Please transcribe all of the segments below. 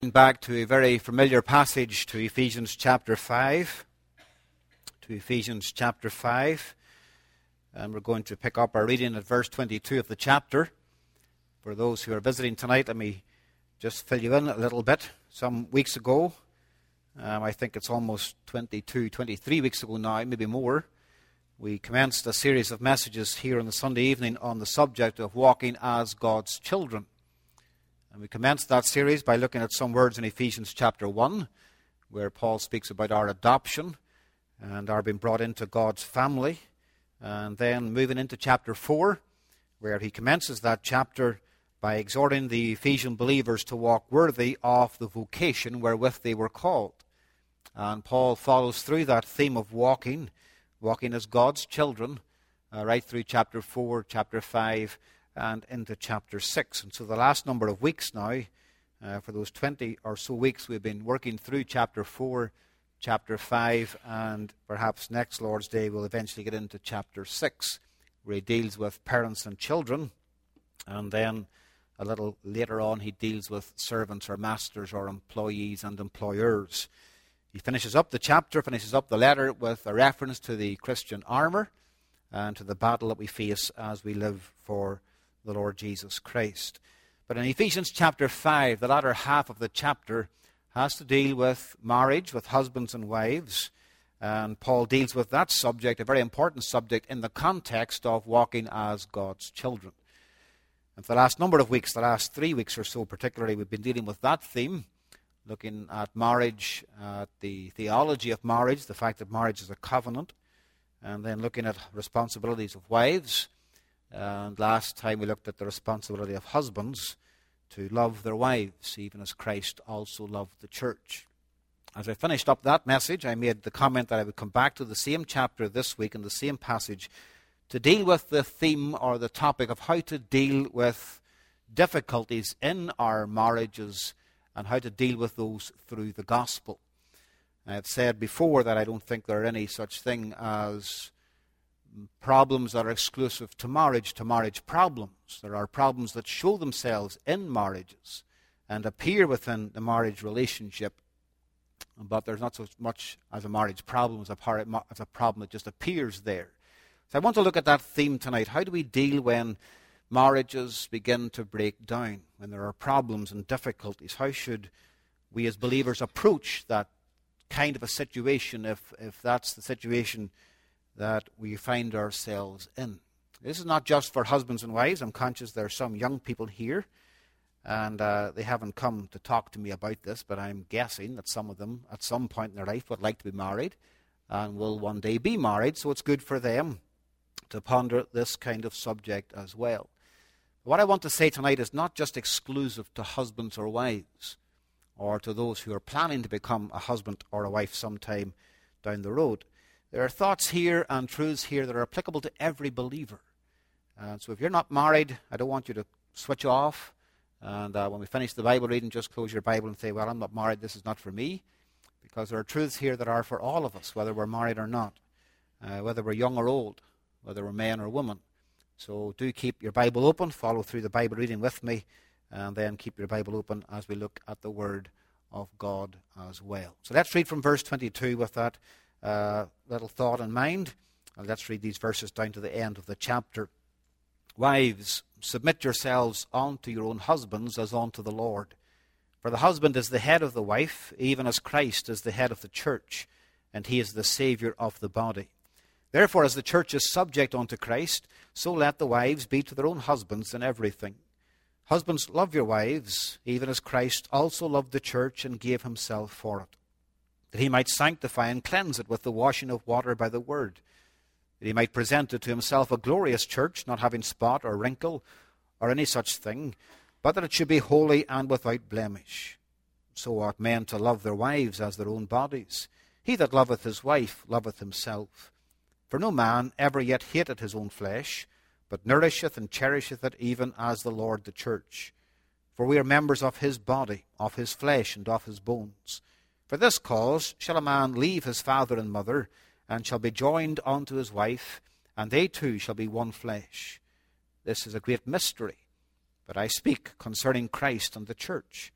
Back to a very familiar passage, to Ephesians chapter 5. And we're going to pick up our reading at verse 22 of the chapter. For those who are visiting tonight, let me just fill you in a little bit. Some weeks ago, I think it's almost 23 weeks ago now, maybe more, we commenced a series of messages here on the Sunday evening on the subject of walking as God's children. And we commenced that series by looking at some words in Ephesians chapter 1, where Paul speaks about our adoption and our being brought into God's family. And then moving into chapter 4, where he commences that chapter by exhorting the Ephesian believers to walk worthy of the vocation wherewith they were called. And Paul follows through that theme of walking as God's children, right through chapter 4, chapter 5, and into chapter 6. And so the last number of weeks now, for those 20 or so weeks, we've been working through chapter 4, chapter 5, and perhaps next Lord's Day we'll eventually get into chapter 6, where he deals with parents and children. And then a little later on he deals with servants or masters or employees and employers. He finishes up the letter with a reference to the Christian armor and to the battle that we face as we live for the Lord Jesus Christ. But in Ephesians chapter 5, the latter half of the chapter has to deal with marriage, with husbands and wives. And Paul deals with that subject, a very important subject, in the context of walking as God's children. And for the last number of weeks, the last 3 weeks or so particularly, we've been dealing with that theme, looking at marriage, at the theology of marriage, the fact that marriage is a covenant, and then looking at responsibilities of wives. And last time we looked at the responsibility of husbands to love their wives, even as Christ also loved the church. As I finished up that message, I made the comment that I would come back to the same chapter this week in the same passage to deal with the theme or the topic of how to deal with difficulties in our marriages and how to deal with those through the gospel. I have said before that I don't think there are any such thing as problems that are exclusive to marriage problems. There are problems that show themselves in marriages and appear within the marriage relationship, but there's not so much as a marriage problem as a problem that just appears there. So I want to look at that theme tonight. How do we deal when marriages begin to break down, when there are problems and difficulties? How should we as believers approach that kind of a situation if that's the situation that we find ourselves in? This is not just for husbands and wives. I'm conscious there are some young people here, and they haven't come to talk to me about this, but I'm guessing that some of them at some point in their life would like to be married and will one day be married, so it's good for them to ponder this kind of subject as well. What I want to say tonight is not just exclusive to husbands or wives, or to those who are planning to become a husband or a wife sometime down the road. There are thoughts here and truths here that are applicable to every believer. And so if you're not married, I don't want you to switch off. And when we finish the Bible reading, just close your Bible and say, well, I'm not married, this is not for me. Because there are truths here that are for all of us, whether we're married or not, whether we're young or old, whether we're man or woman. So do keep your Bible open, follow through the Bible reading with me, and then keep your Bible open as we look at the Word of God as well. So let's read from verse 22 with that little thought in mind. And let's read these verses down to the end of the chapter. Wives, submit yourselves unto your own husbands as unto the Lord. For the husband is the head of the wife, even as Christ is the head of the church, and he is the Saviour of the body. Therefore, as the church is subject unto Christ, so let the wives be to their own husbands in everything. Husbands, love your wives, even as Christ also loved the church and gave himself for it, that he might sanctify and cleanse it with the washing of water by the word, that he might present it to himself a glorious church, not having spot or wrinkle or any such thing, but that it should be holy and without blemish. So ought men to love their wives as their own bodies. He that loveth his wife loveth himself. For no man ever yet hated his own flesh, but nourisheth and cherisheth it, even as the Lord the church. For we are members of his body, of his flesh, and of his bones. For this cause shall a man leave his father and mother, and shall be joined unto his wife, and they two shall be one flesh. This is a great mystery, but I speak concerning Christ and the church.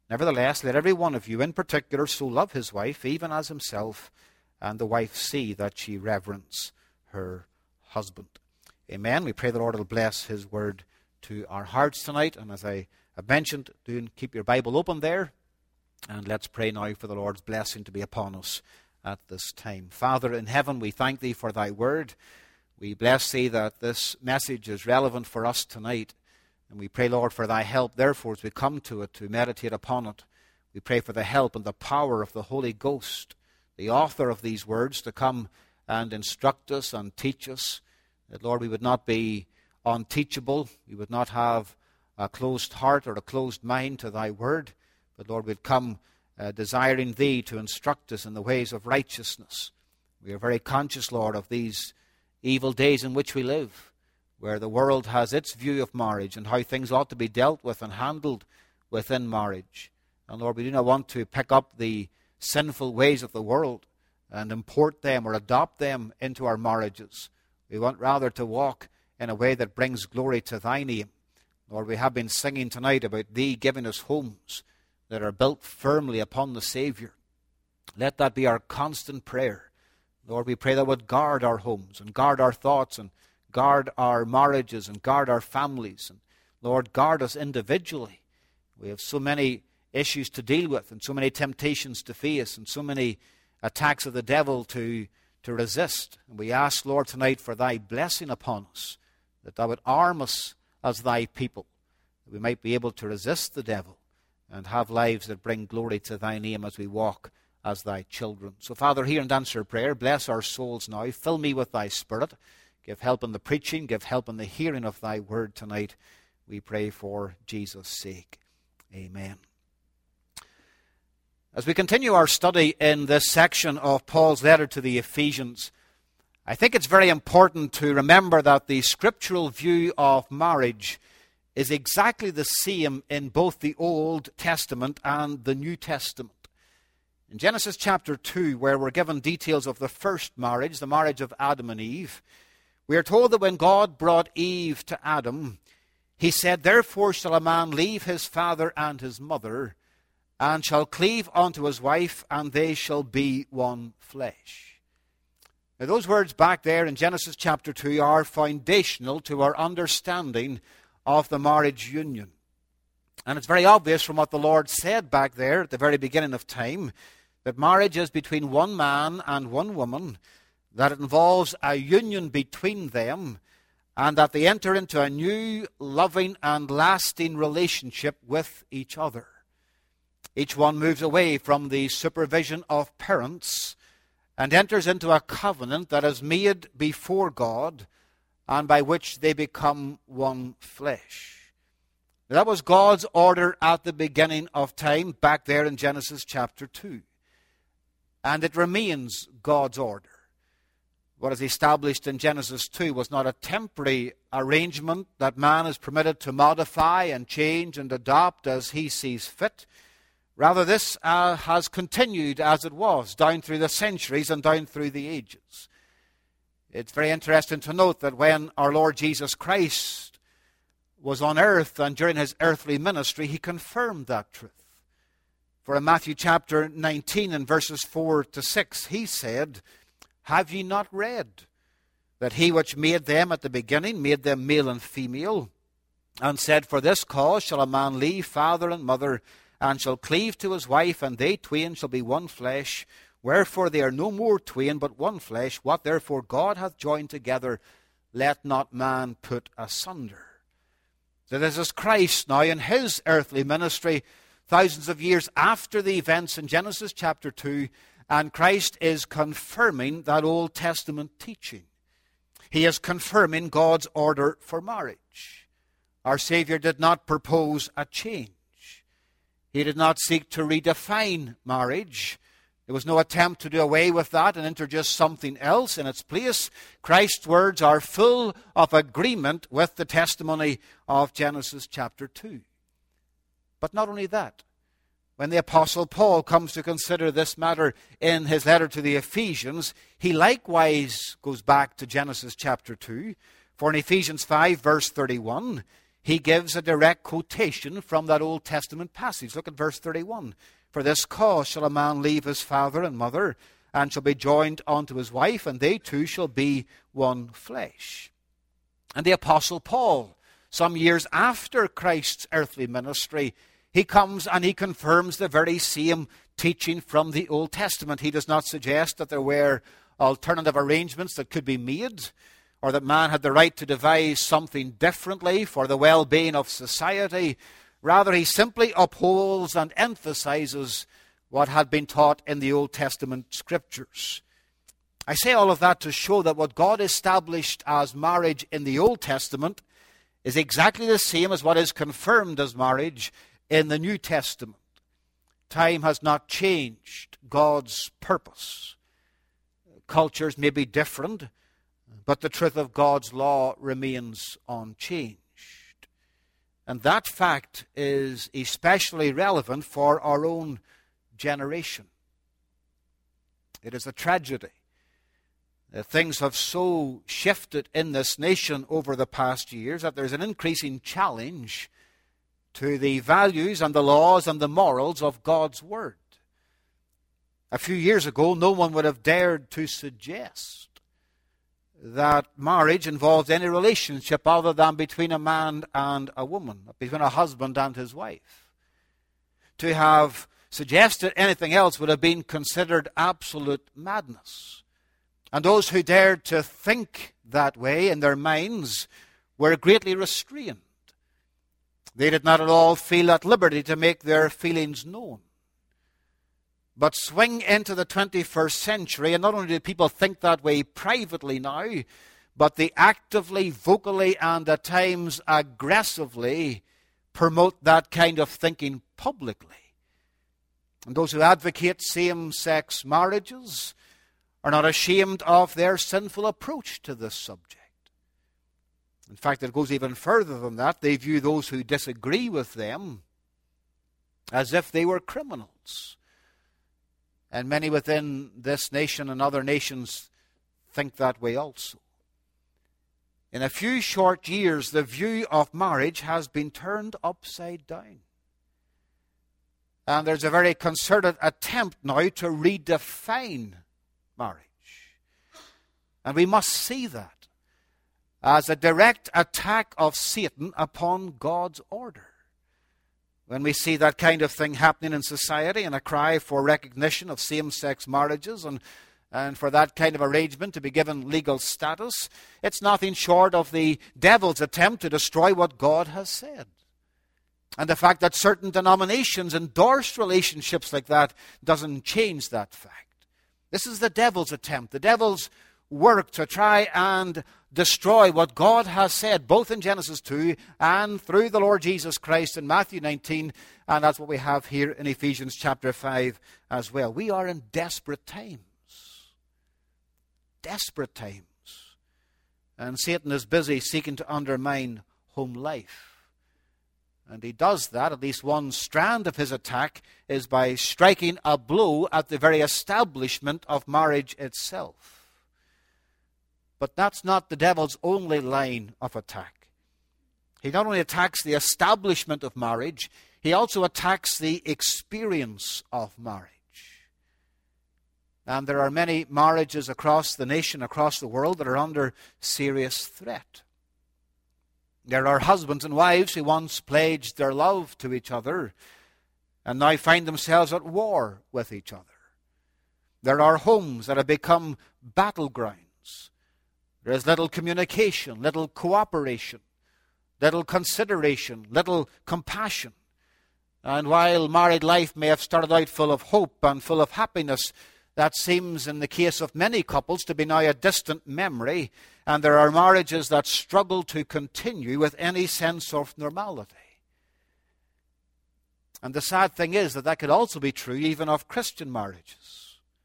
Nevertheless, let every one of you in particular so love his wife, even as himself, and the wife see that she reverence her husband. Amen. We pray the Lord will bless his word to our hearts tonight. And as I have mentioned, do keep your Bible open there. And let's pray now for the Lord's blessing to be upon us at this time. Father in heaven, we thank thee for thy word. We bless thee that this message is relevant for us tonight. And we pray, Lord, for thy help, therefore, as we come to it, to meditate upon it. We pray for the help and the power of the Holy Ghost, the author of these words, to come and instruct us and teach us. That, Lord, we would not be unteachable. We would not have a closed heart or a closed mind to thy word. But, Lord, we'd come desiring thee to instruct us in the ways of righteousness. We are very conscious, Lord, of these evil days in which we live, where the world has its view of marriage and how things ought to be dealt with and handled within marriage. And Lord, we do not want to pick up the sinful ways of the world and import them or adopt them into our marriages. We want rather to walk in a way that brings glory to thy name. Lord, we have been singing tonight about thee giving us homes that are built firmly upon the Savior. Let that be our constant prayer. Lord, we pray that would guard our homes and guard our thoughts and guard our marriages and guard our families. And Lord, guard us individually. We have so many issues to deal with and so many temptations to face and so many attacks of the devil to resist. And we ask, Lord, tonight for thy blessing upon us, that thou would arm us as thy people, that we might be able to resist the devil and have lives that bring glory to thy name as we walk as thy children. So, Father, hear and answer prayer. Bless our souls now. Fill me with thy Spirit. Give help in the preaching. Give help in the hearing of thy word tonight. We pray for Jesus' sake. Amen. As we continue our study in this section of Paul's letter to the Ephesians, I think it's very important to remember that the scriptural view of marriage is exactly the same in both the Old Testament and the New Testament. In Genesis chapter 2, where we're given details of the first marriage, the marriage of Adam and Eve, we are told that when God brought Eve to Adam, he said, "Therefore shall a man leave his father and his mother, and shall cleave unto his wife, and they shall be one flesh." Now, those words back there in Genesis chapter 2 are foundational to our understanding of the marriage union. And it's very obvious from what the Lord said back there at the very beginning of time, that marriage is between one man and one woman, that it involves a union between them, and that they enter into a new, loving, and lasting relationship with each other. Each one moves away from the supervision of parents and enters into a covenant that is made before God and by which they become one flesh. That was God's order at the beginning of time, back there in Genesis chapter 2. And it remains God's order. What is established in Genesis 2 was not a temporary arrangement that man is permitted to modify and change and adopt as he sees fit. Rather, this has continued as it was, down through the centuries and down through the ages. It's very interesting to note that when our Lord Jesus Christ was on earth and during his earthly ministry, he confirmed that truth. For in Matthew chapter 19 and verses 4 to 6, he said, "Have ye not read that he which made them at the beginning made them male and female, and said, For this cause shall a man leave father and mother, and shall cleave to his wife, and they twain shall be one flesh. Wherefore they are no more twain, but one flesh. What therefore God hath joined together, let not man put asunder." So this is Christ now in his earthly ministry, thousands of years after the events in Genesis chapter 2, and Christ is confirming that Old Testament teaching. He is confirming God's order for marriage. Our Savior did not propose a change. He did not seek to redefine marriage. There was no attempt to do away with that and introduce something else in its place. Christ's words are full of agreement with the testimony of Genesis chapter 2. But not only that, when the Apostle Paul comes to consider this matter in his letter to the Ephesians, he likewise goes back to Genesis chapter 2. For in Ephesians 5 verse 31, he gives a direct quotation from that Old Testament passage. Look at verse 31. For this cause shall a man leave his father and mother, and shall be joined unto his wife, and they two shall be one flesh. And the Apostle Paul, some years after Christ's earthly ministry, he comes and he confirms the very same teaching from the Old Testament. He does not suggest that there were alternative arrangements that could be made, or that man had the right to devise something differently for the well-being of society. Rather, he simply upholds and emphasizes what had been taught in the Old Testament scriptures. I say all of that to show that what God established as marriage in the Old Testament is exactly the same as what is confirmed as marriage in the New Testament. Time has not changed God's purpose. Cultures may be different, but the truth of God's law remains unchanged. And that fact is especially relevant for our own generation. It is a tragedy that things have so shifted in this nation over the past years that there's an increasing challenge to the values and the laws and the morals of God's Word. A few years ago, no one would have dared to suggest that marriage involved any relationship other than between a man and a woman, between a husband and his wife. To have suggested anything else would have been considered absolute madness. And those who dared to think that way in their minds were greatly restrained. They did not at all feel at liberty to make their feelings known. But swing into the 21st century, and not only do people think that way privately now, but they actively, vocally, and at times aggressively promote that kind of thinking publicly. And those who advocate same-sex marriages are not ashamed of their sinful approach to this subject. In fact, it goes even further than that. They view those who disagree with them as if they were criminals. And many within this nation and other nations think that way also. In a few short years, the view of marriage has been turned upside down. And there's a very concerted attempt now to redefine marriage. And we must see that as a direct attack of Satan upon God's order. When we see that kind of thing happening in society and a cry for recognition of same-sex marriages and for that kind of arrangement to be given legal status, it's nothing short of the devil's attempt to destroy what God has said. And the fact that certain denominations endorse relationships like that doesn't change that fact. This is the devil's attempt, the devil's work to try and destroy what God has said, both in Genesis 2 and through the Lord Jesus Christ in Matthew 19, and that's what we have here in Ephesians chapter 5 as well. We are in desperate times. Desperate times. And Satan is busy seeking to undermine home life. And he does that, at least one strand of his attack, is by striking a blow at the very establishment of marriage itself. But that's not the devil's only line of attack. He not only attacks the establishment of marriage, he also attacks the experience of marriage. And there are many marriages across the nation, across the world, that are under serious threat. There are husbands and wives who once pledged their love to each other and now find themselves at war with each other. There are homes that have become battlegrounds. There is little communication, little cooperation, little consideration, little compassion. And while married life may have started out full of hope and full of happiness, that seems, in the case of many couples, to be now a distant memory, and there are marriages that struggle to continue with any sense of normality. And the sad thing is that could also be true even of Christian marriages.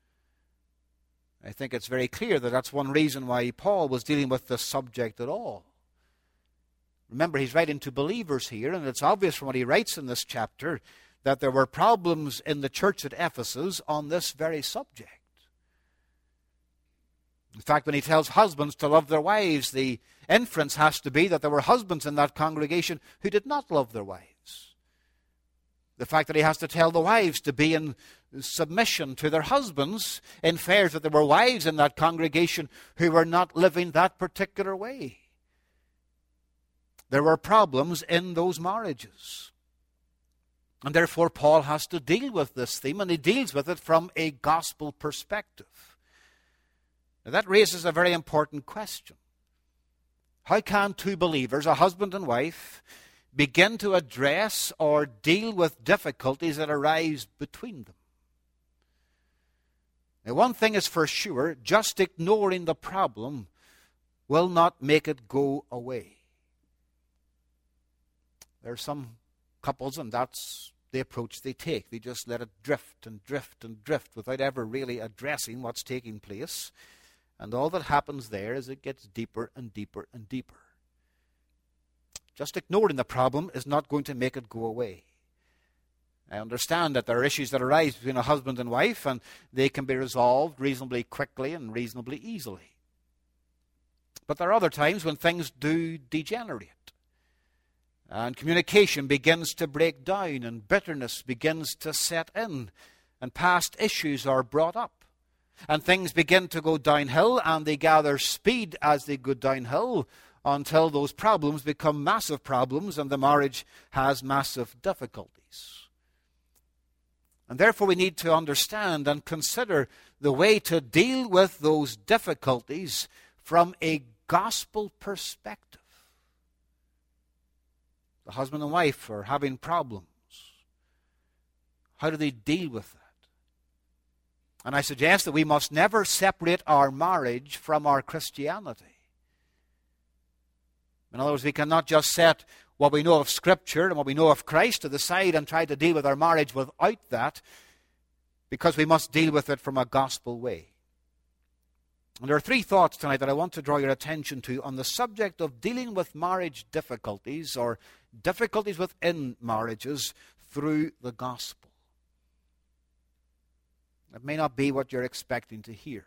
I think it's very clear that that's one reason why Paul was dealing with this subject at all. Remember, he's writing to believers here, and it's obvious from what he writes in this chapter that there were problems in the church at Ephesus on this very subject. In fact, when he tells husbands to love their wives, the inference has to be that there were husbands in that congregation who did not love their wives. The fact that he has to tell the wives to be in submission to their husbands infers that there were wives in that congregation who were not living that particular way. There were problems in those marriages. And therefore, Paul has to deal with this theme, and he deals with it from a gospel perspective. Now, that raises a very important question. How can two believers, a husband and wife, begin to address or deal with difficulties that arise between them? Now, one thing is for sure, just ignoring the problem will not make it go away. There are some couples, and that's the approach they take. They just let it drift and drift and drift without ever really addressing what's taking place. And all that happens there is it gets deeper and deeper and deeper. Just ignoring the problem is not going to make it go away. I understand that there are issues that arise between a husband and wife, and they can be resolved reasonably quickly and reasonably easily. But there are other times when things do degenerate, and communication begins to break down, and bitterness begins to set in, and past issues are brought up. And things begin to go downhill, and they gather speed as they go downhill until those problems become massive problems and the marriage has massive difficulties. And therefore we need to understand and consider the way to deal with those difficulties from a gospel perspective. The husband and wife are having problems. How do they deal with that? And I suggest that we must never separate our marriage from our Christianity. In other words, we cannot just set what we know of Scripture and what we know of Christ to the side and try to deal with our marriage without that, because we must deal with it from a gospel way. And there are three thoughts tonight that I want to draw your attention to on the subject of dealing with marriage difficulties or difficulties within marriages through the gospel. It may not be what you're expecting to hear.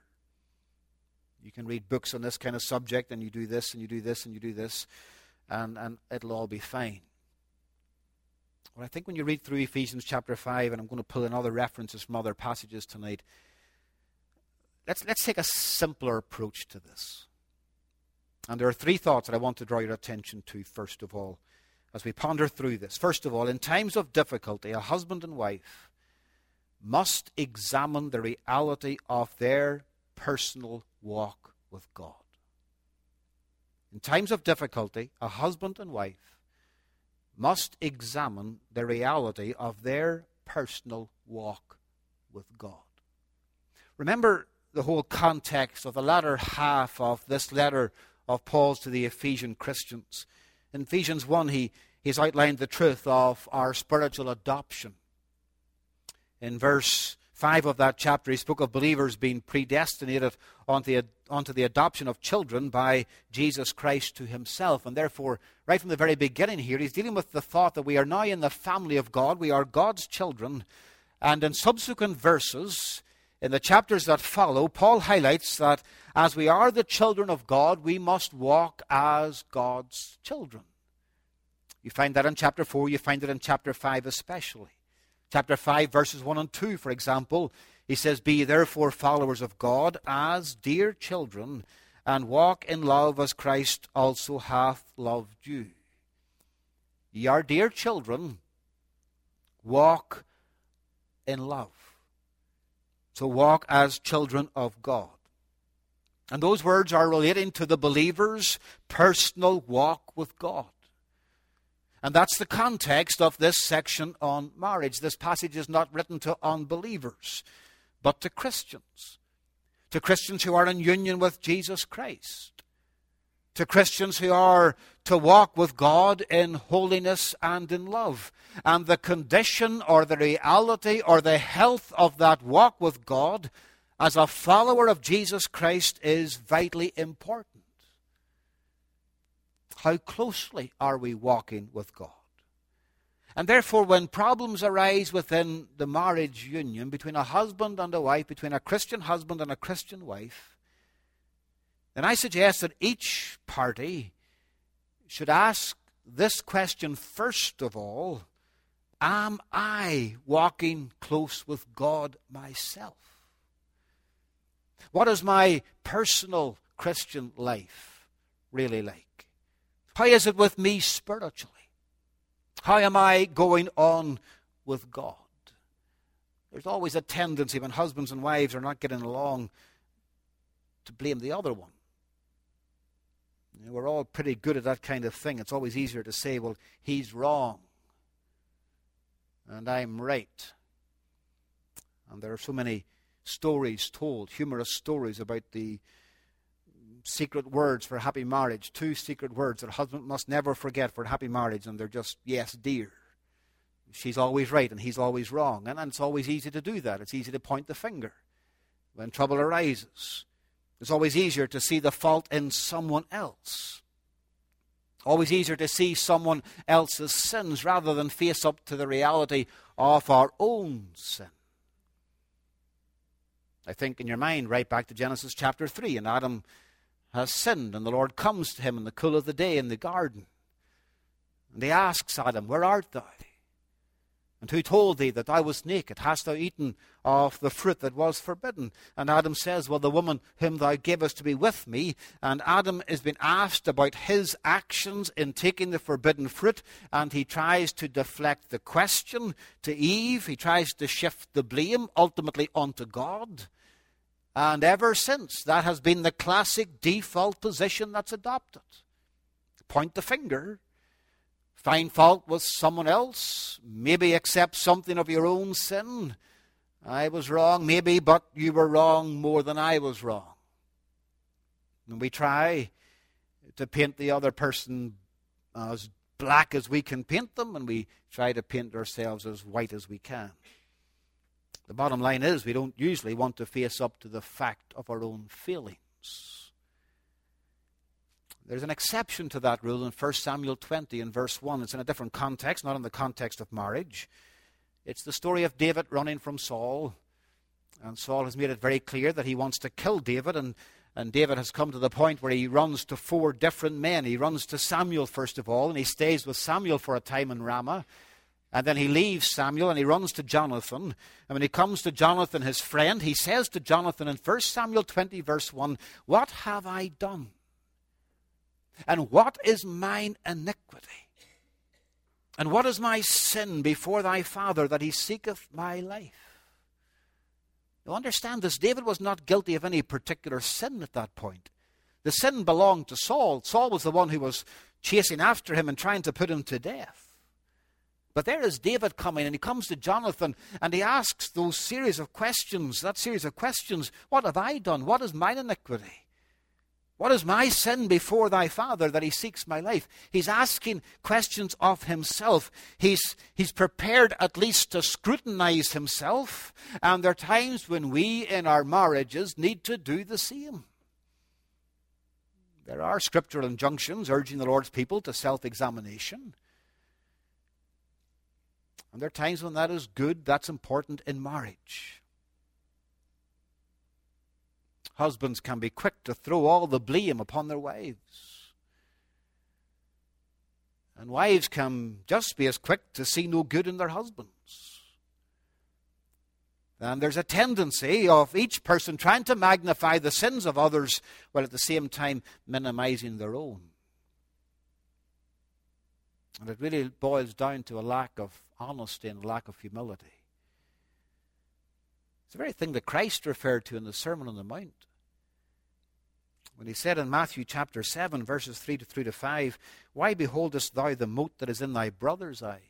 You can read books on this kind of subject, and you do this, and you do this, and you do this, and it'll all be fine. Well, I think when you read through Ephesians chapter 5, and I'm going to pull in other references from other passages tonight, let's take a simpler approach to this. And there are three thoughts that I want to draw your attention to, first of all, as we ponder through this. First of all, in times of difficulty, a husband and wife must examine the reality of their personal walk with God. In times of difficulty, a husband and wife must examine the reality of their personal walk with God. Remember the whole context of the latter half of this letter of Paul's to the Ephesian Christians. In Ephesians 1, he's outlined the truth of our spiritual adoption. In verse 5 of that chapter, he spoke of believers being predestinated onto the adoption of children by Jesus Christ to himself. And therefore, right from the very beginning here, he's dealing with the thought that we are now in the family of God. We are God's children. And in subsequent verses, in the chapters that follow, Paul highlights that as we are the children of God, we must walk as God's children. You find that in chapter 4, you find it in chapter 5 especially. Chapter 5, verses 1 and 2, for example, he says, "Be ye therefore followers of God as dear children, and walk in love as Christ also hath loved you." Ye are dear children, walk in love. So walk as children of God. And those words are relating to the believer's personal walk with God. And that's the context of this section on marriage. This passage is not written to unbelievers, but to Christians. To Christians who are in union with Jesus Christ. To Christians who are to walk with God in holiness and in love. And the condition or the reality or the health of that walk with God as a follower of Jesus Christ is vitally important. How closely are we walking with God? And therefore, when problems arise within the marriage union between a husband and a wife, between a Christian husband and a Christian wife, then I suggest that each party should ask this question first of all: am I walking close with God myself? What is my personal Christian life really like? How is it with me spiritually? How am I going on with God? There's always a tendency when husbands and wives are not getting along to blame the other one. You know, we're all pretty good at that kind of thing. It's always easier to say, well, he's wrong and I'm right. And there are so many stories told, humorous stories about the secret words for happy marriage. 2 secret words that a husband must never forget for a happy marriage, and they're just, yes, dear. She's always right and he's always wrong. And it's always easy to do that. It's easy to point the finger when trouble arises. It's always easier to see the fault in someone else. Always easier to see someone else's sins rather than face up to the reality of our own sin. I think in your mind right back to Genesis chapter 3, and Adam has sinned, and the Lord comes to him in the cool of the day in the garden. And he asks Adam, where art thou? And who told thee that thou wast naked? Hast thou eaten of the fruit that was forbidden? And Adam says, well, the woman whom thou gavest to be with me. And Adam is being asked about his actions in taking the forbidden fruit, and he tries to deflect the question to Eve. He tries to shift the blame ultimately onto God. And ever since, that has been the classic default position that's adopted. Point the finger. Find fault with someone else. Maybe accept something of your own sin. I was wrong, maybe, but you were wrong more than I was wrong. And we try to paint the other person as black as we can paint them, and we try to paint ourselves as white as we can. The bottom line is we don't usually want to face up to the fact of our own failings. There's an exception to that rule in 1 Samuel 20 and verse 1. It's in a different context, not in the context of marriage. It's the story of David running from Saul. And Saul has made it very clear that he wants to kill David. And David has come to the point where he runs to 4 different men. He runs to Samuel first of all, and he stays with Samuel for a time in Ramah. And then he leaves Samuel and he runs to Jonathan. And when he comes to Jonathan, his friend, he says to Jonathan in 1 Samuel 20 verse 1, what have I done? And what is mine iniquity? And what is my sin before thy Father, that he seeketh my life? Now understand this, David was not guilty of any particular sin at that point. The sin belonged to Saul. Saul was the one who was chasing after him and trying to put him to death. But there is David coming, and he comes to Jonathan, and he asks those series of questions, what have I done? What is mine iniquity? What is my sin before thy Father, that he seeks my life? He's asking questions of himself. He's prepared at least to scrutinize himself. And there are times when we in our marriages need to do the same. There are scriptural injunctions urging the Lord's people to self-examination. And there are times when that is good, that's important in marriage. Husbands can be quick to throw all the blame upon their wives. And wives can just be as quick to see no good in their husbands. And there's a tendency of each person trying to magnify the sins of others while at the same time minimizing their own. And it really boils down to a lack of honesty and a lack of humility. It's the very thing that Christ referred to in the Sermon on the Mount. When he said in Matthew chapter 7, verses 3 to 5, why beholdest thou the mote that is in thy brother's eye?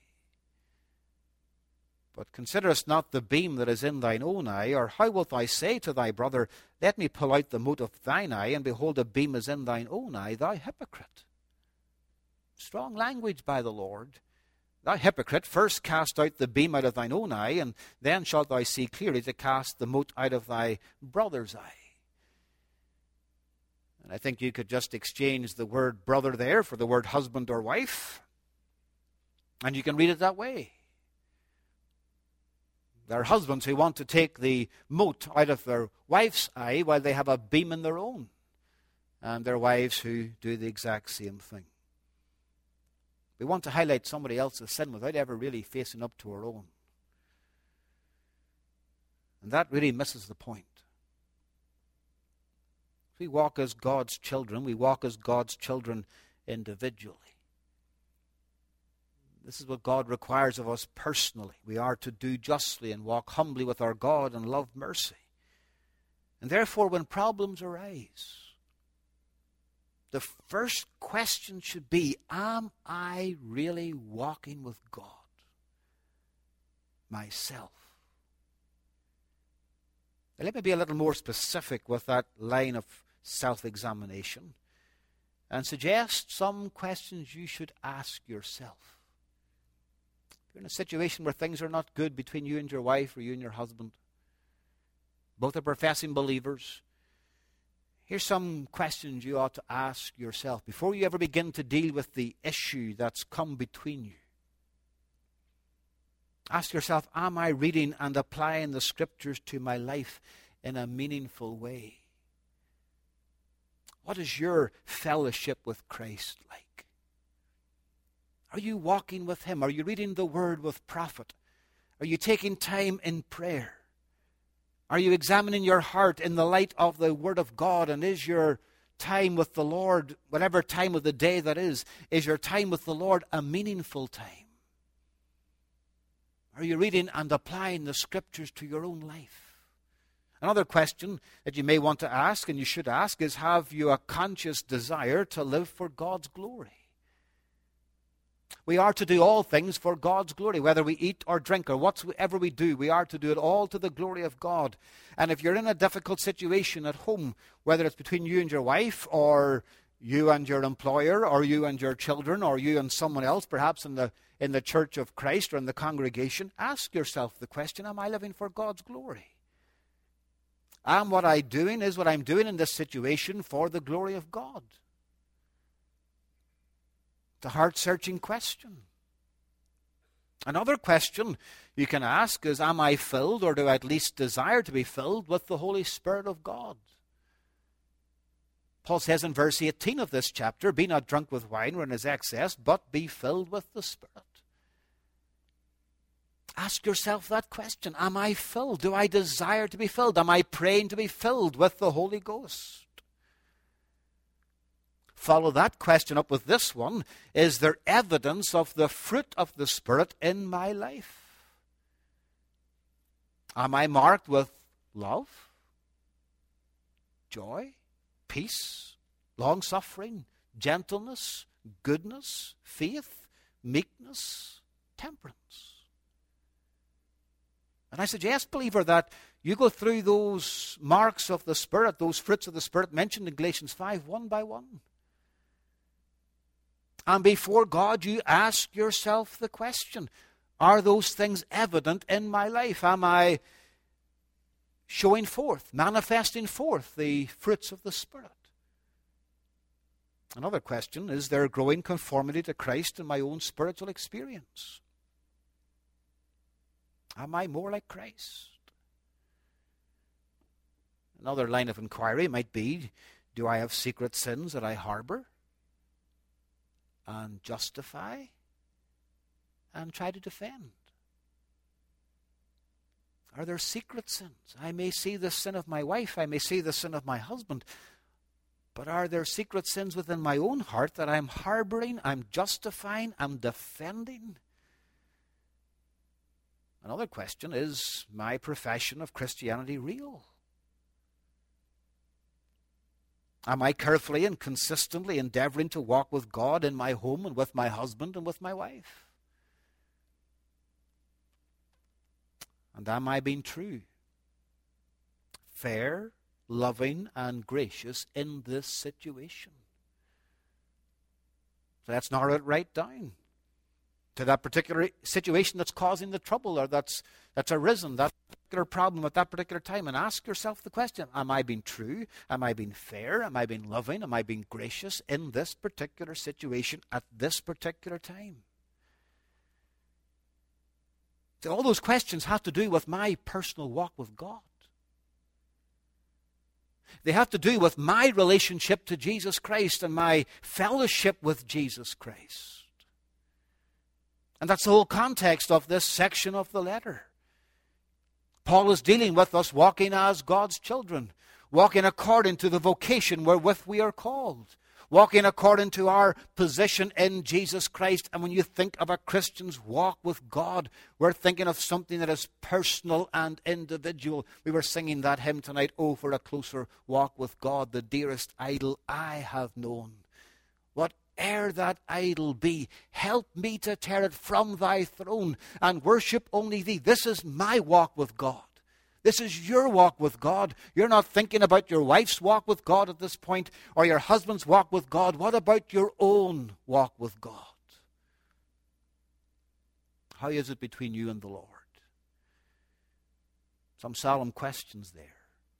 But considerest not the beam that is in thine own eye? Or how wilt thou say to thy brother, let me pull out the mote of thine eye, and behold, a beam is in thine own eye, thou hypocrite? Strong language by the Lord. Thou hypocrite, first cast out the beam out of thine own eye, and then shalt thou see clearly to cast the mote out of thy brother's eye. And I think you could just exchange the word brother there for the word husband or wife, and you can read it that way. There are husbands who want to take the mote out of their wife's eye while they have a beam in their own. and their wives who do the exact same thing. We want to highlight somebody else's sin without ever really facing up to our own. And that really misses the point. We walk as God's children. We walk as God's children individually. This is what God requires of us personally. We are to do justly and walk humbly with our God and love mercy. And therefore, when problems arise, the first question should be, am I really walking with God myself? Now, let me be a little more specific with that line of self-examination and suggest some questions you should ask yourself. If you're in a situation where things are not good between you and your wife or you and your husband, both are professing believers, here's some questions you ought to ask yourself before you ever begin to deal with the issue that's come between you. Ask yourself, am I reading and applying the Scriptures to my life in a meaningful way? What is your fellowship with Christ like? Are you walking with Him? Are you reading the Word with profit? Are you taking time in prayer? Are you examining your heart in the light of the Word of God? And is your time with the Lord, whatever time of the day that is your time with the Lord a meaningful time? Are you reading and applying the Scriptures to your own life? Another question that you may want to ask, and you should ask, is have you a conscious desire to live for God's glory? We are to do all things for God's glory, whether we eat or drink or whatsoever we do. We are to do it all to the glory of God. And if you're in a difficult situation at home, whether it's between you and your wife or you and your employer or you and your children or you and someone else, perhaps in the church of Christ or in the congregation, ask yourself the question, am I living for God's glory? Is what I'm doing in this situation for the glory of God? It's a heart-searching question. Another question you can ask is, am I filled, or do I at least desire to be filled with the Holy Spirit of God? Paul says in verse 18 of this chapter, be not drunk with wine wherein is excess, but be filled with the Spirit. Ask yourself that question. Am I filled? Do I desire to be filled? Am I praying to be filled with the Holy Ghost? Follow that question up with this one. Is there evidence of the fruit of the Spirit in my life? Am I marked with love, joy, peace, long-suffering, gentleness, goodness, faith, meekness, temperance? And I suggest, believer, that you go through those marks of the Spirit, those fruits of the Spirit mentioned in Galatians 5, one by one. And before God, you ask yourself the question, are those things evident in my life? Am I showing forth, manifesting forth the fruits of the Spirit? Another question, is there growing conformity to Christ in my own spiritual experience? Am I more like Christ? Another line of inquiry might be, do I have secret sins that I harbor and justify and try to defend? Are there secret sins? I may see the sin of my wife, I may see the sin of my husband, but are there secret sins within my own heart that I'm harboring, I'm justifying, I'm defending? Another question, is my profession of Christianity real? Am I carefully and consistently endeavoring to walk with God in my home and with my husband and with my wife? And am I being true, fair, loving, and gracious in this situation? So let's narrow it right down to that particular situation that's causing the trouble or that's arisen, that particular problem at that particular time, and ask yourself the question, am I being true? Am I being fair? Am I being loving? Am I being gracious in this particular situation at this particular time? So all those questions have to do with my personal walk with God. They have to do with my relationship to Jesus Christ and my fellowship with Jesus Christ. And that's the whole context of this section of the letter. Paul is dealing with us walking as God's children, walking according to the vocation wherewith we are called, walking according to our position in Jesus Christ. And when you think of a Christian's walk with God, we're thinking of something that is personal and individual. We were singing that hymn tonight, "Oh, for a closer walk with God, the dearest idol I have known. Whate'er that idol be, help me to tear it from thy throne and worship only thee." This is my walk with God. This is your walk with God. You're not thinking about your wife's walk with God at this point or your husband's walk with God. What about your own walk with God? How is it between you and the Lord? Some solemn questions there.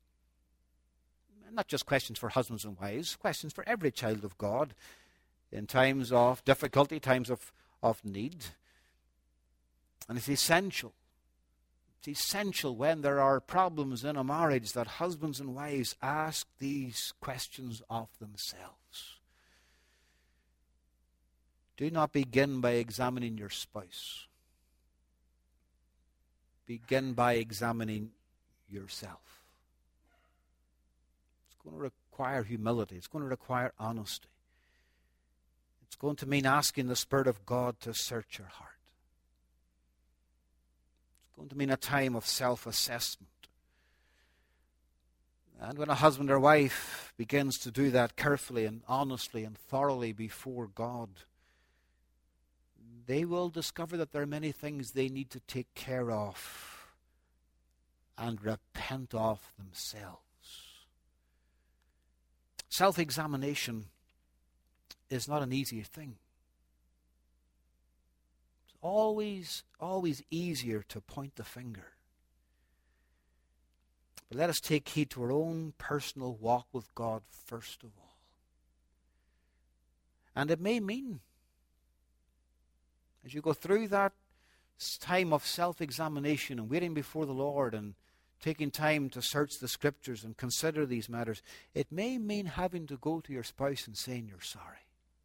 Not just questions for husbands and wives, questions for every child of God in times of difficulty, times of need. And it's essential. It's essential when there are problems in a marriage that husbands and wives ask these questions of themselves. Do not begin by examining your spouse. Begin by examining yourself. It's going to require humility. It's going to require honesty. It's going to mean asking the Spirit of God to search your heart. It's going to mean a time of self-assessment. And when a husband or wife begins to do that carefully and honestly and thoroughly before God, they will discover that there are many things they need to take care of and repent of themselves. Self-examination is not an easy thing. It's always easier to point the finger. But let us take heed to our own personal walk with God first of all. And it may mean, as you go through that time of self-examination and waiting before the Lord and taking time to search the Scriptures and consider these matters, it may mean having to go to your spouse and saying you're sorry.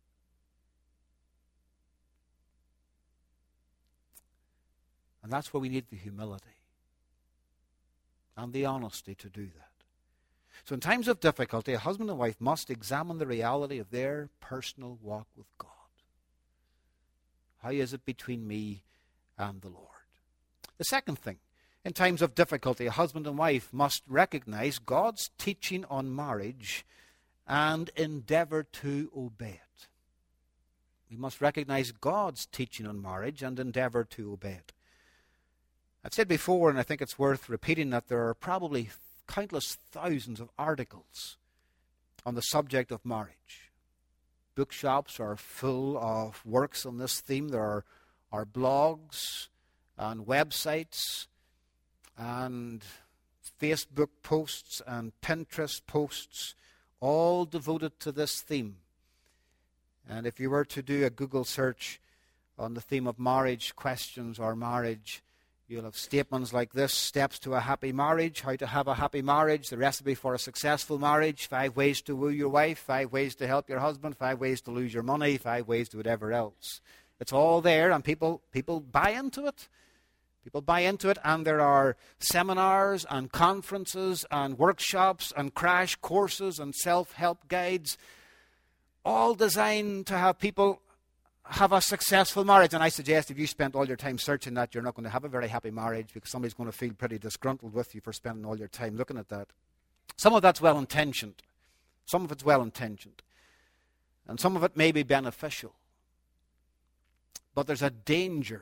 And that's where we need the humility and the honesty to do that. So in times of difficulty, a husband and wife must examine the reality of their personal walk with God. How is it between me and the Lord? The second thing, in times of difficulty, a husband and wife must recognize God's teaching on marriage and endeavor to obey it. We must recognize God's teaching on marriage and endeavor to obey it. I've said before, and I think it's worth repeating, that there are probably countless thousands of articles on the subject of marriage. Bookshops are full of works on this theme. There are blogs and websites and Facebook posts and Pinterest posts, all devoted to this theme. And if you were to do a Google search on the theme of marriage questions or marriage, you'll have statements like this: steps to a happy marriage, how to have a happy marriage, the recipe for a successful marriage, 5 ways to woo your wife, 5 ways to help your husband, 5 ways to lose your money, 5 ways to whatever else. It's all there, and people buy into it. People buy into it, and there are seminars and conferences and workshops and crash courses and self-help guides, all designed to have people have a successful marriage. And I suggest if you spent all your time searching that, you're not going to have a very happy marriage, because somebody's going to feel pretty disgruntled with you for spending all your time looking at that. Some of that's well-intentioned. Some of it's well-intentioned. And some of it may be beneficial. But there's a danger.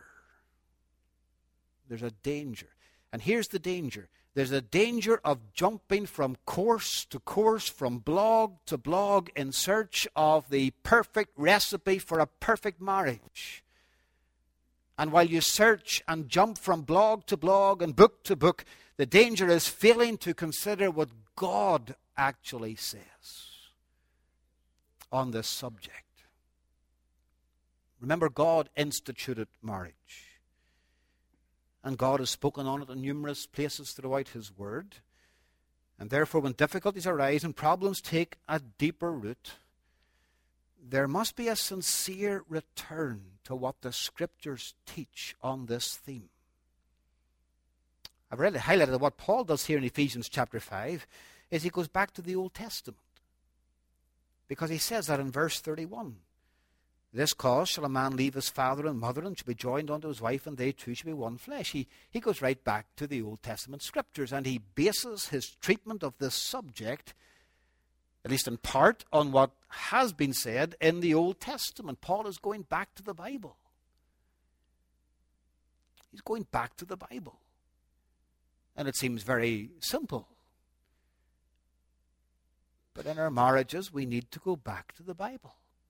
There's a danger. And here's the danger. There's a danger of jumping from course to course, from blog to blog, in search of the perfect recipe for a perfect marriage. And while you search and jump from blog to blog and book to book, the danger is failing to consider what God actually says on this subject. Remember, God instituted marriage. And God has spoken on it in numerous places throughout His Word. And therefore, when difficulties arise and problems take a deeper root, there must be a sincere return to what the Scriptures teach on this theme. I've already highlighted what Paul does here in Ephesians chapter 5, is he goes back to the Old Testament. Because he says that in verse 31. This cause shall a man leave his father and mother and shall be joined unto his wife, and they two shall be one flesh. He goes right back to the Old Testament Scriptures, and he bases his treatment of this subject, at least in part, on what has been said in the Old Testament. Paul is going back to the Bible. He's going back to the Bible. And it seems very simple. But in our marriages, we need to go back to the Bible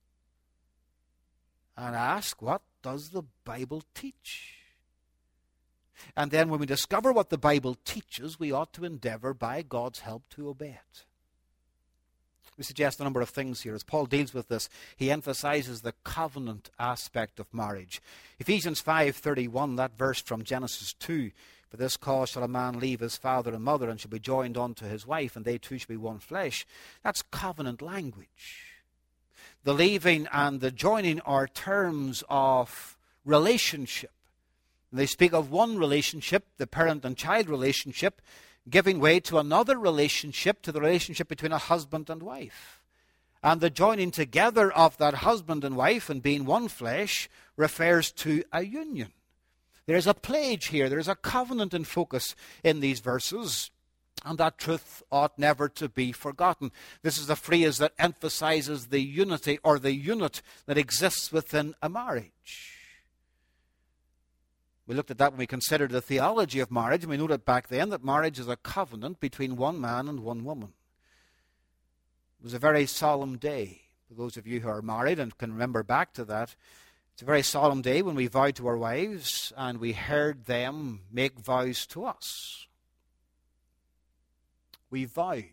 and ask, what does the Bible teach? And then when we discover what the Bible teaches, we ought to endeavor by God's help to obey it. We suggest a number of things here. As Paul deals with this, he emphasizes the covenant aspect of marriage. Ephesians 5:31, that verse from Genesis 2, for this cause shall a man leave his father and mother and shall be joined unto his wife, and they two shall be one flesh. That's covenant language. The leaving and the joining are terms of relationship. They speak of one relationship, the parent and child relationship, giving way to another relationship, to the relationship between a husband and wife. And the joining together of that husband and wife and being one flesh refers to a union. There is a pledge here. There is a covenant in focus in these verses. And that truth ought never to be forgotten. This is a phrase that emphasizes the unity or the unit that exists within a marriage. We looked at that when we considered the theology of marriage, and we noted back then that marriage is a covenant between one man and one woman. It was a very solemn day. For those of you who are married and can remember back to that, it's a very solemn day when we vowed to our wives and we heard them make vows to us. We vowed,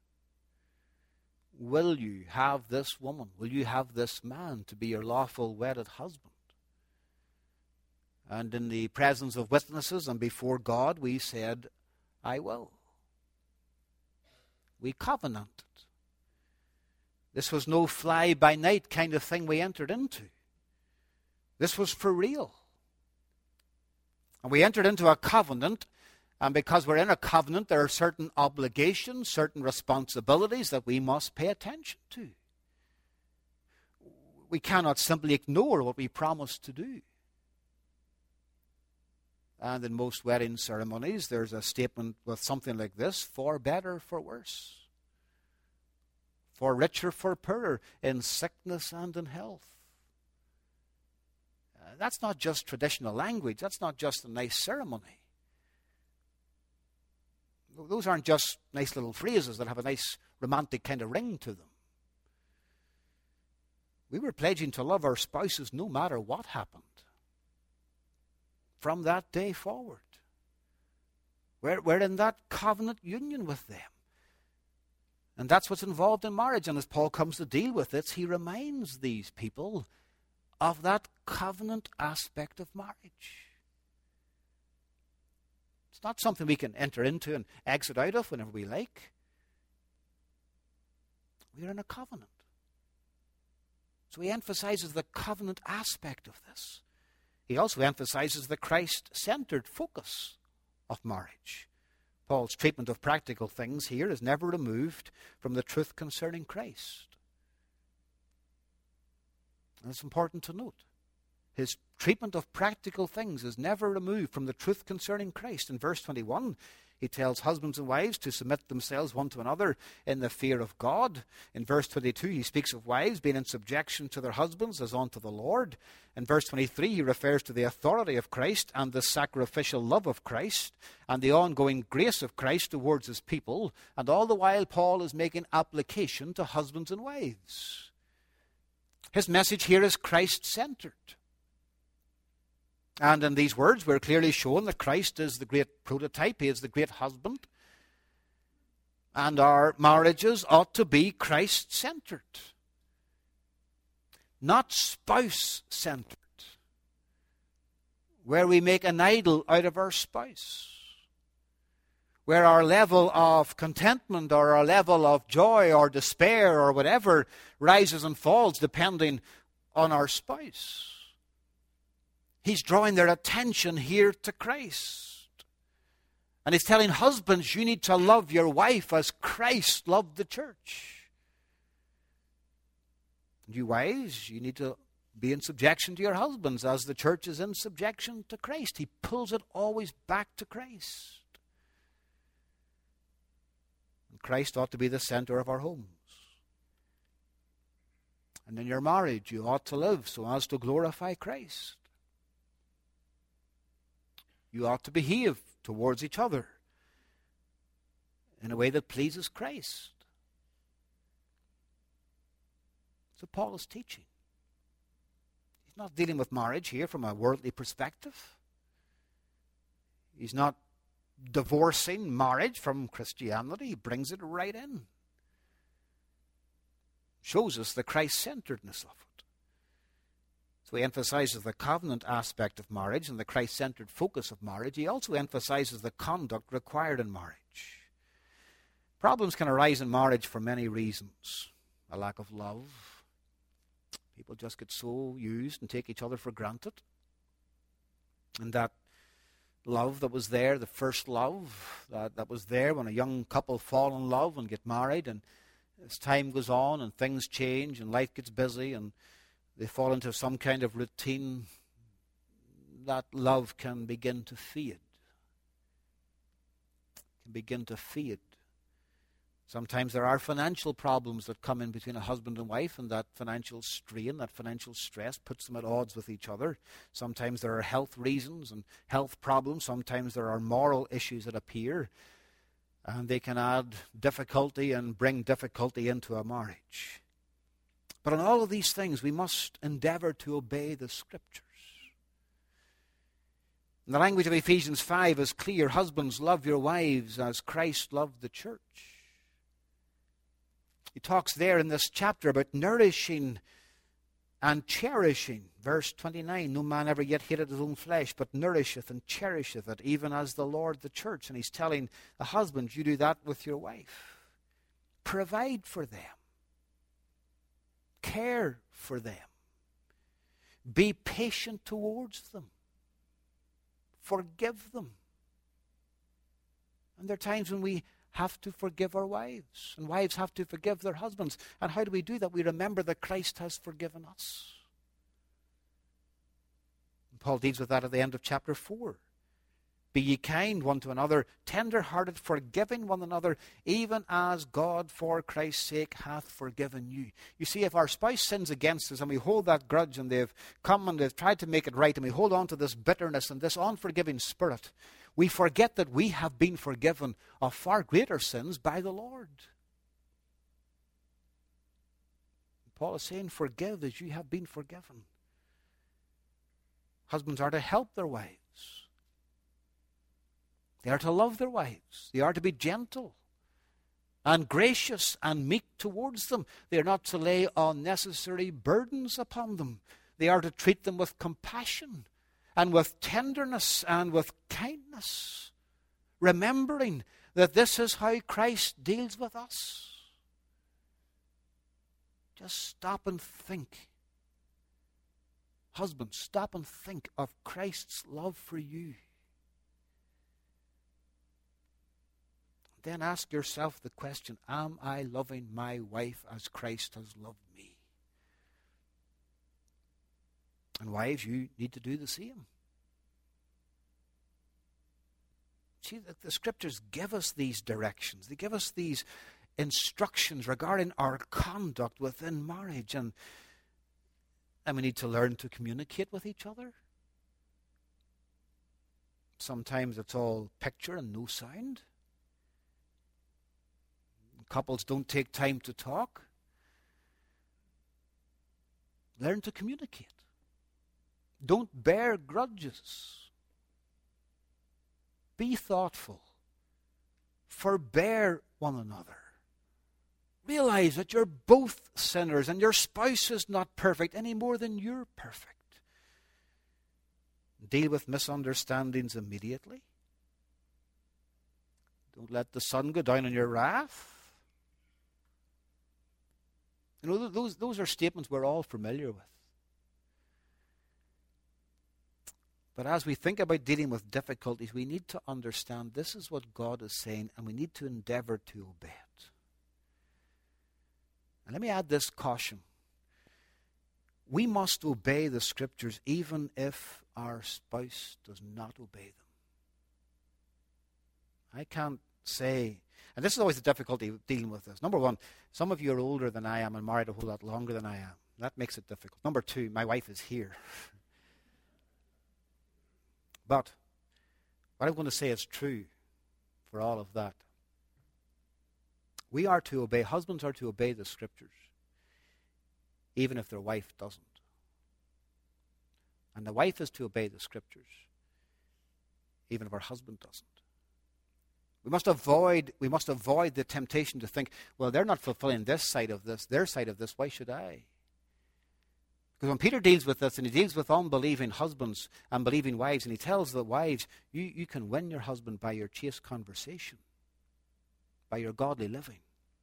will you have this woman, will you have this man to be your lawful wedded husband? And in the presence of witnesses and before God, we said, I will. We covenanted. This was no fly-by-night kind of thing we entered into. This was for real. And we entered into a covenant, and because we're in a covenant, there are certain obligations, certain responsibilities that we must pay attention to. We cannot simply ignore what we promised to do. And in most wedding ceremonies, there's a statement with something like this: for better, for worse, for richer, for poorer, in sickness and in health. That's not just traditional language. That's not just a nice ceremony. Those aren't just nice little phrases that have a nice romantic kind of ring to them. We were pledging to love our spouses no matter what happened. From that day forward, we're in that covenant union with them. And that's what's involved in marriage. And as Paul comes to deal with it, he reminds these people of that covenant aspect of marriage. It's not something we can enter into and exit out of whenever we like. We're in a covenant. So he emphasizes the covenant aspect of this. He also emphasizes the Christ-centered focus of marriage. Paul's treatment of practical things here is never removed from the truth concerning Christ. And it's important to note. His treatment of practical things is never removed from the truth concerning Christ. In verse 21, he tells husbands and wives to submit themselves one to another in the fear of God. In verse 22, he speaks of wives being in subjection to their husbands as unto the Lord. In verse 23, he refers to the authority of Christ and the sacrificial love of Christ and the ongoing grace of Christ towards his people. And all the while, Paul is making application to husbands and wives. His message here is Christ-centered. And in these words, we're clearly shown that Christ is the great prototype. He is the great husband. And our marriages ought to be Christ-centered, not spouse-centered, where we make an idol out of our spouse, where our level of contentment or our level of joy or despair or whatever rises and falls depending on our spouse. He's drawing their attention here to Christ. And he's telling husbands, you need to love your wife as Christ loved the church. And you wives, you need to be in subjection to your husbands as the church is in subjection to Christ. He pulls it always back to Christ. And Christ ought to be the center of our homes. And in your marriage, you ought to live so as to glorify Christ. You ought to behave towards each other in a way that pleases Christ. So Paul is teaching. He's not dealing with marriage here from a worldly perspective. He's not divorcing marriage from Christianity. He brings it right in. Shows us the Christ-centeredness of it. So he emphasizes the covenant aspect of marriage and the Christ-centered focus of marriage. He also emphasizes the conduct required in marriage. Problems can arise in marriage for many reasons. A lack of love. People just get so used and take each other for granted. And that love that was there, the first love that was there when a young couple fall in love and get married, and as time goes on and things change and life gets busy and they fall into some kind of routine, that love can begin to fade. Can begin to fade. Sometimes there are financial problems that come in between a husband and wife, and that financial strain, that financial stress puts them at odds with each other. Sometimes there are health reasons and health problems. Sometimes there are moral issues that appear, and they can add difficulty and bring difficulty into a marriage. But in all of these things, we must endeavor to obey the Scriptures. And the language of Ephesians 5 is clear. Husbands, love your wives as Christ loved the church. He talks there in this chapter about nourishing and cherishing. Verse 29, no man ever yet hated his own flesh, but nourisheth and cherisheth it, even as the Lord the church. And he's telling the husband, you do that with your wife. Provide for them. Care for them. Be patient towards them. Forgive them. And there are times when we have to forgive our wives, and wives have to forgive their husbands. And how do we do that? We remember that Christ has forgiven us. And Paul deals with that at the end of chapter 4. Be ye kind one to another, tender-hearted, forgiving one another, even as God for Christ's sake hath forgiven you. You see, if our spouse sins against us and we hold that grudge and they've come and they've tried to make it right and we hold on to this bitterness and this unforgiving spirit, we forget that we have been forgiven of far greater sins by the Lord. Paul is saying, forgive as you have been forgiven. Husbands are to help their wives. They are to love their wives. They are to be gentle and gracious and meek towards them. They are not to lay unnecessary burdens upon them. They are to treat them with compassion and with tenderness and with kindness, remembering that this is how Christ deals with us. Just stop and think. Husbands, stop and think of Christ's love for you. Then ask yourself the question, am I loving my wife as Christ has loved me? And wives, you need to do the same. See, the Scriptures give us these directions. They give us these instructions regarding our conduct within marriage. And we need to learn to communicate with each other. Sometimes it's all picture and no sound. Couples don't take time to talk. Learn to communicate. Don't bear grudges. Be thoughtful. Forbear one another. Realize that you're both sinners and your spouse is not perfect any more than you're perfect. Deal with misunderstandings immediately. Don't let the sun go down on your wrath. You know, those are statements we're all familiar with. But as we think about dealing with difficulties, we need to understand this is what God is saying, and we need to endeavor to obey it. And let me add this caution. We must obey the Scriptures even if our spouse does not obey them. I can't say, and this is always the difficulty of dealing with this. Number one, some of you are older than I am and married a whole lot longer than I am. That makes it difficult. Number two, my wife is here. But what I'm going to say is true for all of that. We are to obey, husbands are to obey the Scriptures, even if their wife doesn't. And the wife is to obey the Scriptures, even if her husband doesn't. We must avoid the temptation to think, well, they're not fulfilling this side of this, their side of this, why should I? Because when Peter deals with this, and he deals with unbelieving husbands and believing wives, and he tells the wives, you can win your husband by your chaste conversation, by your godly living.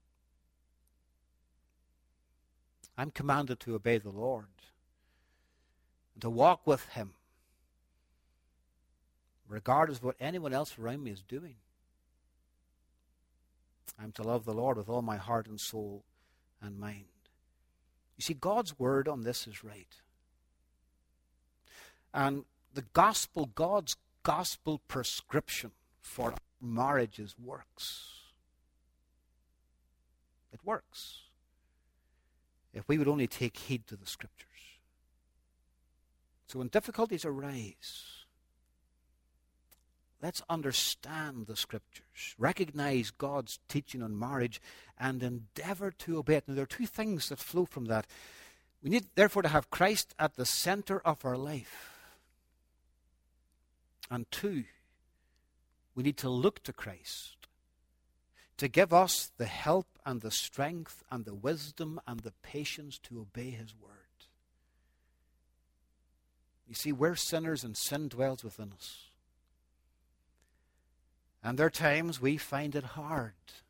I'm commanded to obey the Lord, and to walk with Him, regardless of what anyone else around me is doing. I'm to love the Lord with all my heart and soul and mind. You see, God's word on this is right. And the gospel, God's gospel prescription for marriages works. It works. If we would only take heed to the Scriptures. So when difficulties arise, let's understand the Scriptures, recognize God's teaching on marriage, and endeavor to obey it. Now, there are two things that flow from that. We need, therefore, to have Christ at the center of our life. And two, we need to look to Christ to give us the help and the strength and the wisdom and the patience to obey His word. You see, we're sinners and sin dwells within us. And there are times we find it hard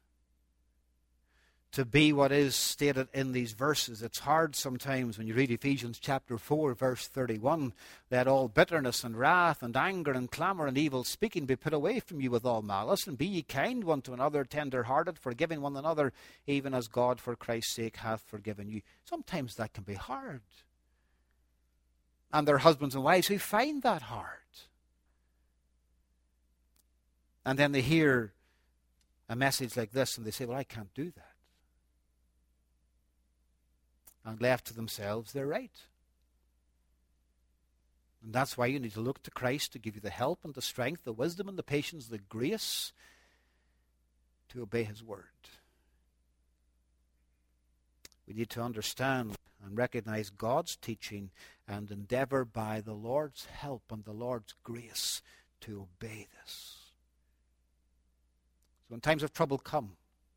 to be what is stated in these verses. It's hard sometimes when you read Ephesians chapter 4, verse 31. Let all bitterness and wrath and anger and clamor and evil speaking be put away from you with all malice, and be ye kind one to another, tender-hearted, forgiving one another, even as God for Christ's sake hath forgiven you. Sometimes that can be hard. And there are husbands and wives who find that hard. And then they hear a message like this and they say, well, I can't do that. And left to themselves, they're right. And that's why you need to look to Christ to give you the help and the strength, the wisdom and the patience, the grace to obey His word. We need to understand and recognize God's teaching and endeavor by the Lord's help and the Lord's grace to obey this. So when times of trouble come,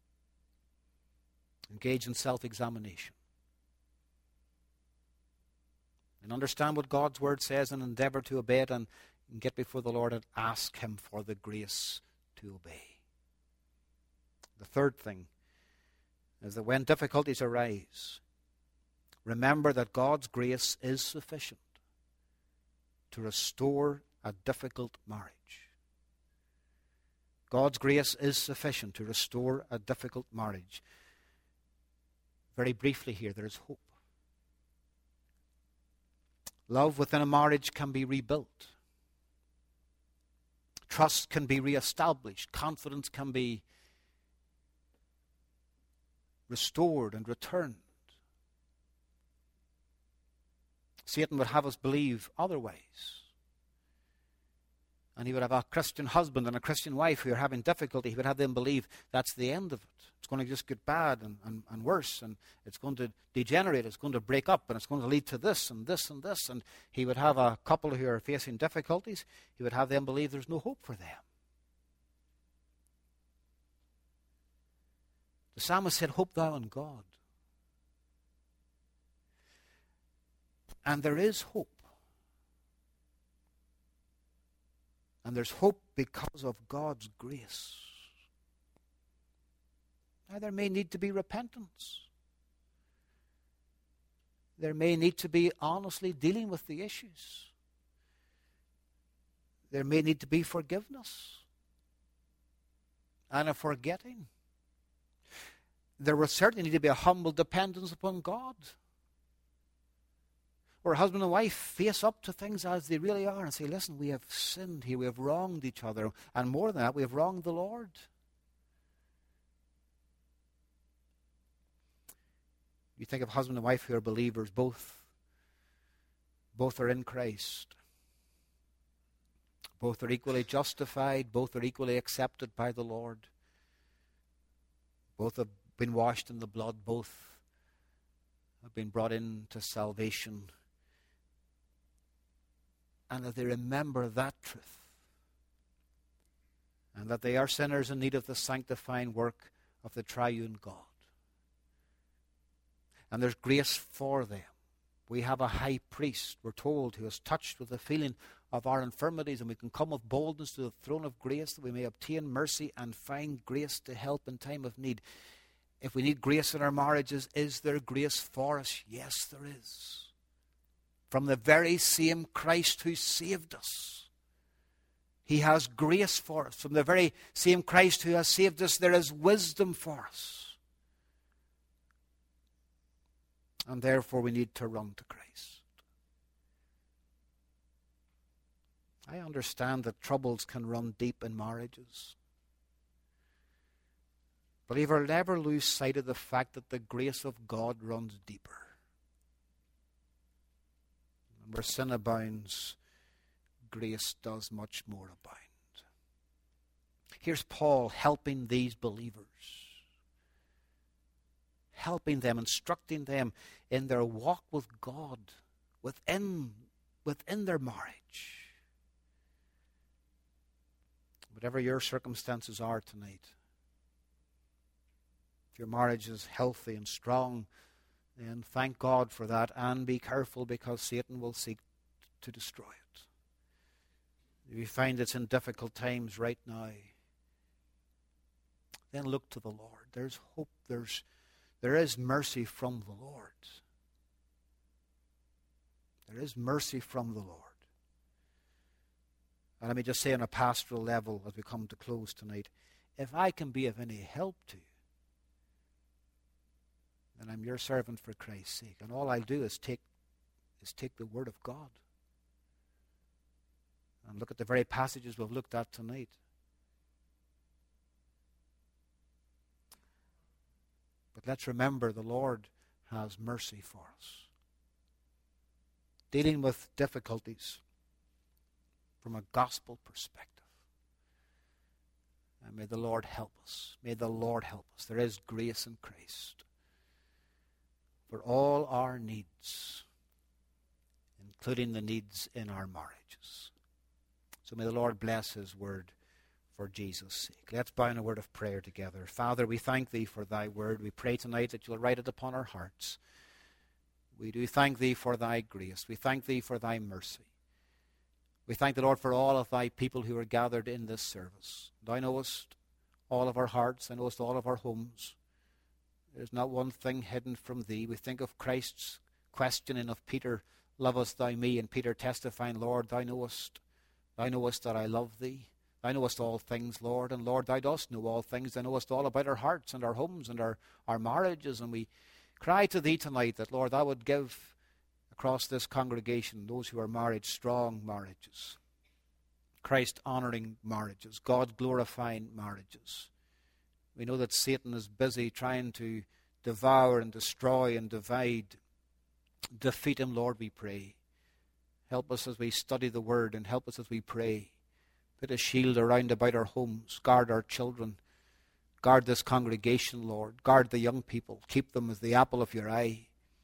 engage in self-examination. And understand what God's word says and endeavor to obey it, and get before the Lord and ask Him for the grace to obey. The third thing is that when difficulties arise, remember that God's grace is sufficient to restore a difficult marriage. God's grace is sufficient to restore a difficult marriage. Very briefly here, there is hope. Love within a marriage can be rebuilt. Trust can be reestablished. Confidence can be restored and returned. Satan would have us believe otherwise. And he would have a Christian husband and a Christian wife who are having difficulty. He would have them believe that's the end of it. It's going to just get bad and worse, and it's going to degenerate, it's going to break up, and it's going to lead to this and this and this. And he would have a couple who are facing difficulties. He would have them believe there's no hope for them. The psalmist said, hope thou in God. And there is hope. And there's hope because of God's grace. Now, there may need to be repentance. There may need to be honestly dealing with the issues. There may need to be forgiveness and a forgetting. There will certainly need to be a humble dependence upon God, where husband and wife face up to things as they really are and say, listen, we have sinned here, we have wronged each other, and more than that, we have wronged the Lord. You think of husband and wife who are believers, both are in Christ. Both are equally justified, both are equally accepted by the Lord. Both have been washed in the blood, both have been brought into salvation. And that they remember that truth. And that they are sinners in need of the sanctifying work of the triune God. And there's grace for them. We have a high priest, we're told, who is touched with the feeling of our infirmities, and we can come with boldness to the throne of grace that we may obtain mercy and find grace to help in time of need. If we need grace in our marriages, is there grace for us? Yes, there is. From the very same Christ who saved us. He has grace for us. From the very same Christ who has saved us, there is wisdom for us. And therefore we need to run to Christ. I understand that troubles can run deep in marriages. Believer, never lose sight of the fact that the grace of God runs deeper. And where sin abounds, grace does much more abound. Here's Paul helping these believers. Helping them, instructing them in their walk with God within their marriage. Whatever your circumstances are tonight, if your marriage is healthy and strong, then thank God for that, and be careful, because Satan will seek to destroy it. If you find it's in difficult times right now, then look to the Lord. There's hope. There is mercy from the Lord. There is mercy from the Lord. And let me just say on a pastoral level as we come to close tonight, if I can be of any help to you, then I'm your servant for Christ's sake. And all I'll do is take the Word of God. And look at the very passages we've looked at tonight. But let's remember the Lord has mercy for us. Dealing with difficulties from a gospel perspective. And may the Lord help us. May the Lord help us. There is grace in Christ for all our needs, including the needs in our marriages. So may the Lord bless His word for Jesus' sake. Let's bow in a word of prayer together. Father, we thank Thee for Thy word. We pray tonight that You'll write it upon our hearts. We do thank Thee for Thy grace. We thank Thee for Thy mercy. We thank the Lord for all of Thy people who are gathered in this service. Thou knowest all of our hearts. Thou knowest all of our homes. There's not one thing hidden from Thee. We think of Christ's questioning of Peter, lovest Thou me? And Peter testifying, Lord, Thou knowest that I love Thee. Thou knowest all things, Lord. And Lord, Thou dost know all things. Thou knowest all about our hearts and our homes and our marriages. And we cry to Thee tonight that, Lord, Thou would give across this congregation those who are married strong marriages, Christ-honoring marriages, God-glorifying marriages. We know that Satan is busy trying to devour and destroy and divide. Defeat him, Lord, we pray. Help us as we study the Word, and help us as we pray. Put a shield around about our homes. Guard our children. Guard this congregation, Lord. Guard the young people. Keep them as the apple of Your eye.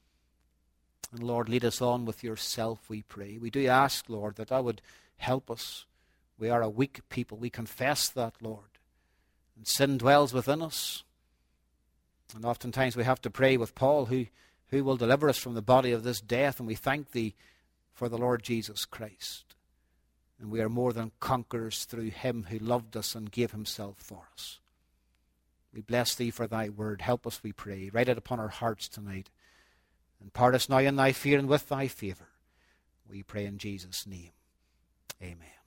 And Lord, lead us on with Yourself, we pray. We do ask, Lord, that Thou would help us. We are a weak people. We confess that, Lord. And sin dwells within us. And oftentimes we have to pray with Paul, who will deliver us from the body of this death. And we thank Thee for the Lord Jesus Christ. And we are more than conquerors through Him who loved us and gave Himself for us. We bless thee for thy word. Help us, we pray. Write it upon our hearts tonight. And part us now in thy fear and with thy favour. We pray in Jesus' name. Amen.